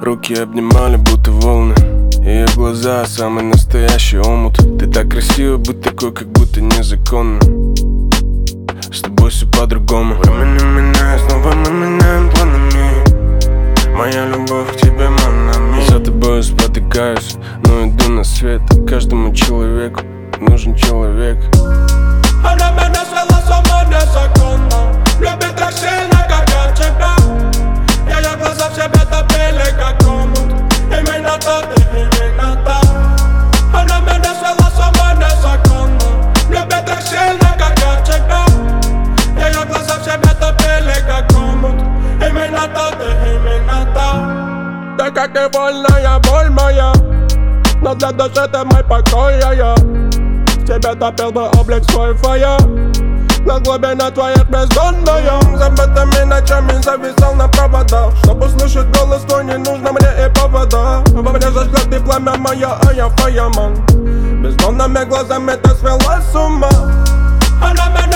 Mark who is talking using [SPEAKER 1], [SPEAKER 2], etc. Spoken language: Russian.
[SPEAKER 1] Руки обнимали, будто волны. Ее глаза, самый настоящий омут. Ты так красива, быть такой, как будто незаконно. С тобой все по-другому. Времена меняют, снова мы меняем планами. Моя любовь к тебе, манами. За тобой спотыкаюсь, но иду на свет. Каждому человеку нужен человек.
[SPEAKER 2] Она меня свела сама незаконно. Любит так сильно, как я тебя. Ее глаза в себе топили, как омут. Именно так, именно так. Она меня свела сама незаконно. Любит так сильно, как я тебя. Ее глаза в себе топили, как омут. Именно так, именно так. Ты как невольная боль моя, но для души ты мой покой, я в тебе топил бы облик свой фая. На глубине твоих бездонная. Забытыми ночами зависал на проводах. Чтоб услышать голос твой, не нужно мне и повода. Во мне зажгла ты пламя моя, а я фаяман. Бездонными глазами ты свела с ума. Она